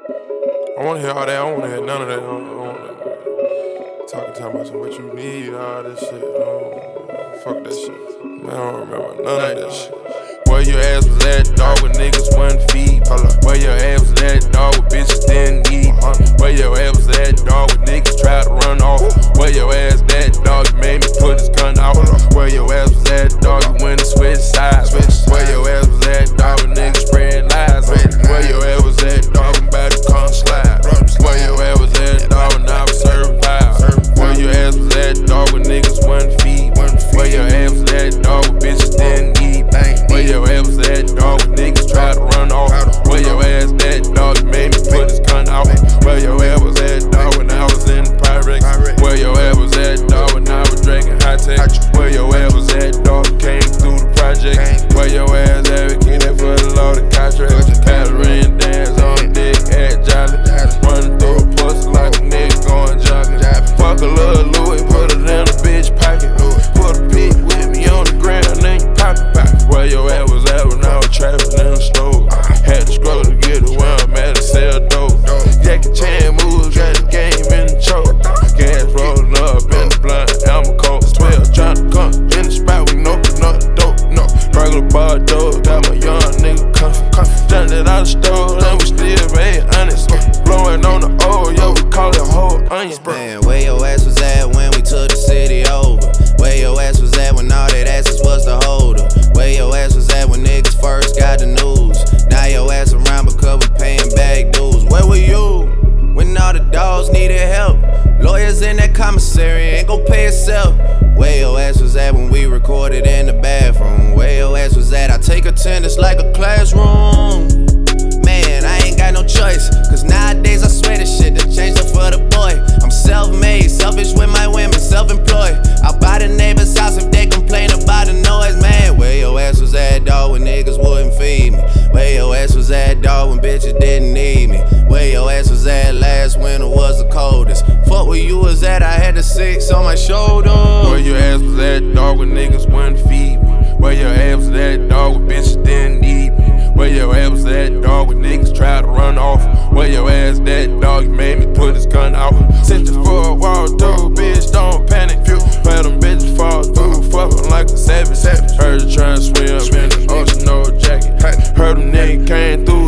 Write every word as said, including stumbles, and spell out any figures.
I wanna hear all that, I don't wanna hear none of that. I don't, I wanna talking, talking about some what you need, all this shit. I don't, fuck that shit. Man, I don't remember none of that shit. Where your ass was at, dog, when niggas wasn't feed. Where your ass was at, dog, when bitches didn't eat. Where your ass was at, dog, when niggas tried to run off. Where your ass at, dog, you made me put his gun out. Where your ass was at, dog, you went and switched sides. Where your ass was at, dog, when niggas spread lies. Where your ass was at, dog, when about to come slide. Where your ass was at, dog, when I was serving pies. Where your ass was at, dog, when niggas wasn't feed. Where your ass was at, dog, when bitches didn't eat. Where your ass was at, dog, when niggas tried to run off. Where your ass at, dog, you made me put his gun out. Where your ass was at, dog, when I was in the Pyrex. Where your ass was at, dog, when I was drinking high tech. Where your ass was at, dog, came through the project. Where your ass advocated for the law, the contract. Catherine dance on dick at Jolly. Running through a pussy like a nigga going jogging. Fuck a little Louis, put it in a bitch pocket. Put a pig with me on the ground, then you pop it back. Where your ass was at when I was trapping in the store. Had to scroll to get it where I'm at to sell dope. Jackie Chan moves, got the game in the choke. Gas rolling up in the blunt, I'm a cold twelve. Tryna come in the spot with no, no dope, no. Regular bar dope, got my young nigga comfy. Done it out the stove, and we still made honest. Blowing on the old, yo, we call it whole onion. Man, where your ass was at when we took the city over? Where your ass was at when all that asses was the holder? Where your ass was at when niggas first got the news? Now your ass around because we paying back dues. Where were you when all the dogs needed help? Lawyers in that commissary ain't gon' pay itself. Where your ass was at when we recorded in the bathroom? Where your ass was at? I take attendance like a classroom. Man, I ain't got no choice, cause nowadays I swear this shit done changed up for the boy. I'm self-made, selfish with my women, self-employed. I'll buy the neighbor's house if they complain about the noise, man. Where your ass was at, dog, when niggas wouldn't feed me? Where your ass was at, dog, when bitches didn't need me? Where your ass was at last winter was the coldest? Fuck where you was at, I had the six on my shoulder. Where your ass was at, dog, when niggas wouldn't feed me? Where your ass was at, dog, when bitches didn't need me? Where your ass was at, dog, when niggas tried to run off? Where your ass at, dog, you made me put his gun out. Sent you for a walk through, bitch, don't panic. Where them bitches fall through, fuckin' like a savage. Heard you tryna swim in the ocean, no jacket. Heard them niggas came through.